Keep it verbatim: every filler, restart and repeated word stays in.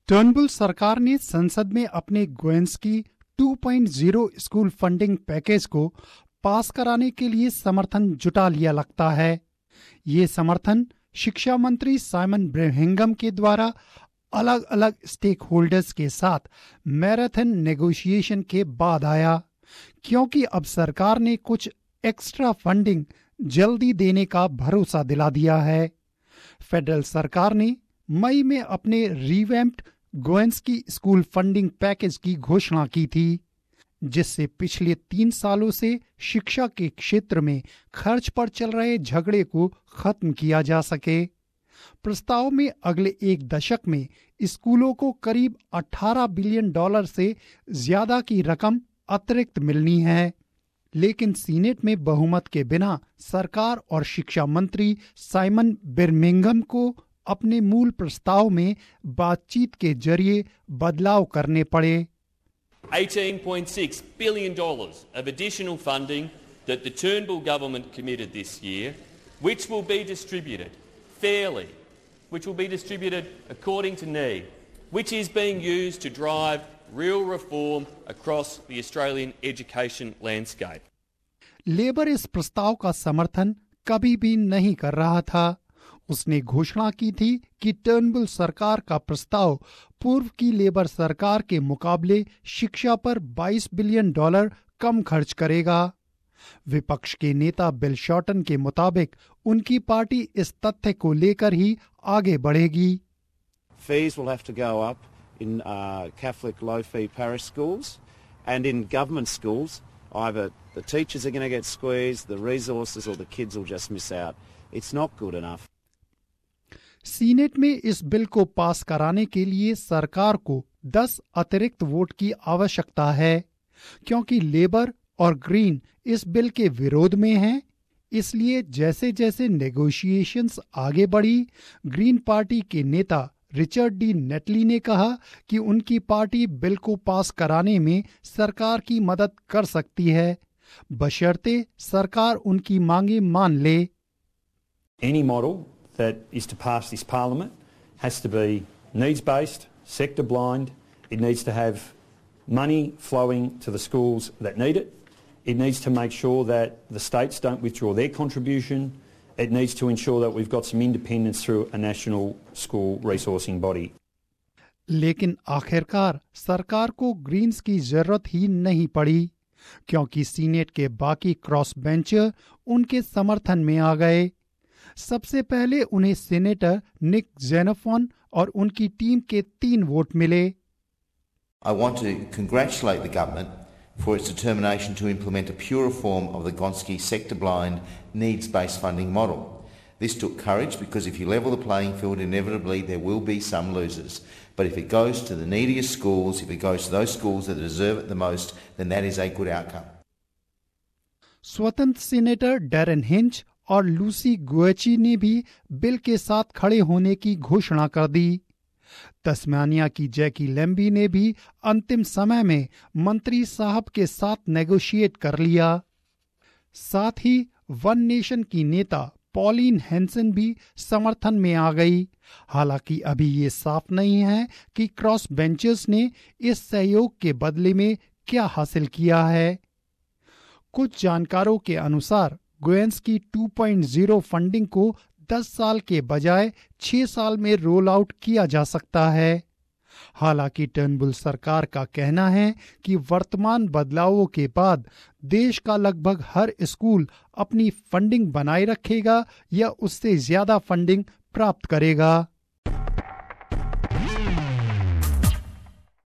Turnbull सरकार ने संसद में अपने Gonski two point zero school funding package को पास कराने के लिए समर्थन जुटा लिया लगता है। ये समर्थन शिक्षा मंत्री साइमन ब्रिनहिंगम के द्वारा अलग अलग स्टेक होल्डर्स के साथ मैराथन नेगोशिएशन के बाद आया, क्योंकि अब सरकार ने कुछ एक्स्ट्रा फंडिंग जल्दी देने का भरोसा दिला दिया है। फेडरल सरकार ने मई में अपने revamped Gonski school funding package की घोषणा की थी, जिससे पिछले तीन सालों से शिक्षा के क्षेत्र में खर्च पर चल रहे झगड़े को खत्म किया जा सके। प्रस्ताव में अगले एक दशक में स्कूलों को करीब अठारह बिलियन डॉलर से ज्यादा की रकम अतिरिक्त मिलनी है, लेकिन सीनेट में बहुमत के बिना सरकार और शिक्षा मंत्री साइमन ब्रिनहिंगम को अपने मूल प्रस्ताव में बातचीत के जरिए बदलाव करने पड़े। eighteen point six billion dollars of additional funding that the Turnbull government committed this year, which will be distributed fairly, which will be distributed according to need, which is being used to drive real reform across the Australian education landscape. Labor इस प्रस्ताव का समर्थन कभी भी नहीं कर रहा था। उसने घोषणा की थी कि टर्नबुल सरकार का प्रस्ताव पूर्व की लेबर सरकार के मुकाबले शिक्षा पर बाईस बिलियन डॉलर कम खर्च करेगा। विपक्ष के नेता बिल शॉर्टन के मुताबिक उनकी पार्टी इस तथ्य को लेकर ही आगे बढ़ेगी। Fees will have to go up in uh, Catholic low-fee parish schools, and in government schools, either the teachers are going to get squeezed, the resources, or the kids will just miss out. It's not good enough. Senate में इस bill को पास कराने के लिए सरकार को दस अतिरिक्त वोट की आवश्यकता है, क्योंकि लेबर और ग्रीन इस बिल के विरोध में हैं। इसलिए जैसे जैसे नेगोशिएशंस आगे बढ़ी, ग्रीन पार्टी के नेता रिचर्ड डी नेटली ने कहा कि उनकी पार्टी बिल को पास कराने में सरकार की मदद कर सकती है, बशर्ते सरकार उनकी मांगे मान ले। Any model that is to pass this parliament has to be needs-based, sector-blind. It needs to have money flowing to the schools that need it. It needs to make sure that the states don't withdraw their contribution. It needs to ensure that we've got some independence through a national school resourcing body. लेकिन आखिरकार सरकार को Green's की जरूरत ही नहीं पड़ी, क्योंकि senate के बाकी क्रॉस बेंचर उनके समर्थन में आ गए। सबसे पहले उन्हें सीनेटर निक जेनोफॉन और उनकी टीम के तीन वोट मिले। I want to congratulate the government for its determination to implement a purer form of the Gonski sector-blind, needs-based funding model. This took courage because if you level the playing field, inevitably there will be some losers. But if it goes to the neediest schools, if it goes to those schools that deserve it the most, then that is a good outcome. स्वतंत्र senator Darren Hinch और Lucy Gichuhi ने भी bill के साथ खड़े होने की घोषणा कर दी। तस्मानिया की जैकी लैम्बी ने भी अंतिम समय में मंत्री साहब के साथ नेगोशिएट कर लिया। साथ ही वन नेशन की नेता पॉलिन हैंसन भी समर्थन में आ गई। हालांकि अभी ये साफ नहीं है कि क्रॉस बेंचर्स ने इस सहयोग के बदले में क्या हासिल किया है। कुछ जानकारों के अनुसार Gonski two point zero funding को दस साल के बजाय छह साल में रोल आउट किया जा सकता है। हालांकि टर्नबुल सरकार का कहना है कि वर्तमान बदलावों के बाद देश का लगभग हर स्कूल अपनी फंडिंग बनाए रखेगा या उससे ज्यादा फंडिंग प्राप्त करेगा।